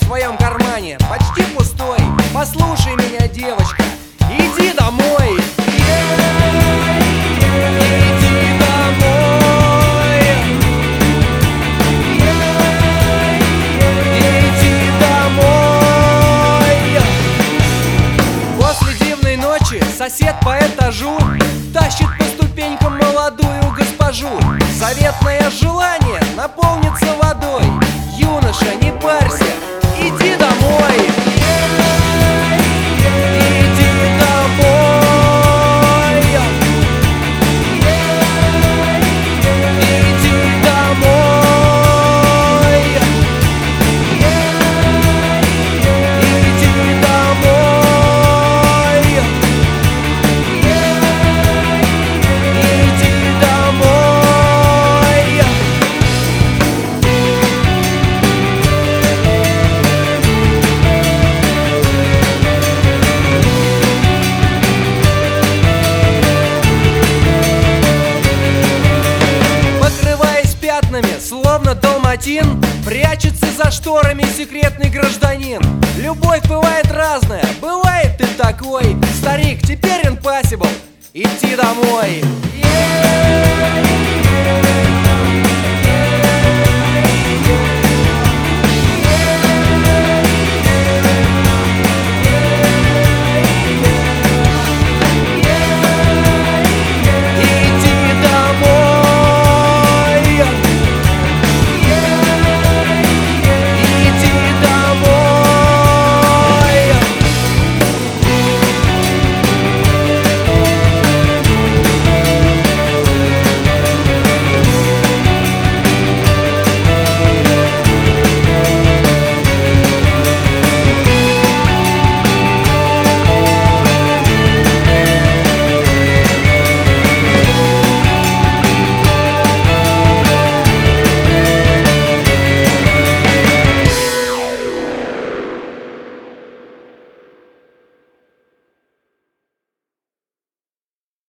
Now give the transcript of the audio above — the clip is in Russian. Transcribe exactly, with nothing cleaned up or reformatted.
своем кармане почти пустой. Послушай меня, девочка, иди домой. Иди домой. Иди домой. После дивной ночи сосед по этажу тащит по ступенькам молодую госпожу. Заветное желание наполнится водой. Юноша, не парься, иди домой. Иди домой. Иди домой. Иди домой. Иди домой. Покрываясь пятнами, словно далматин, прячется за шторами секретный гражданин. Любовь бывает разная, бывает ты такой. Старик, теперь impossible, идти домой.